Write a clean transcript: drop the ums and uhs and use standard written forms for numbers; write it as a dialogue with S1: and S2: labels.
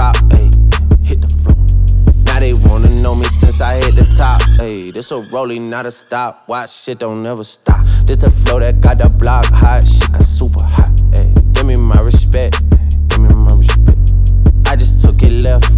S1: drop, ayy, hit the floor. Now they wanna know me since I hit the top, ayy. This a rolling, not a stop. Watch, shit don't never stop. This the flow that got the block hot. Shit got super hot, ayy. Give me my respect, give me my respect. I just took it left,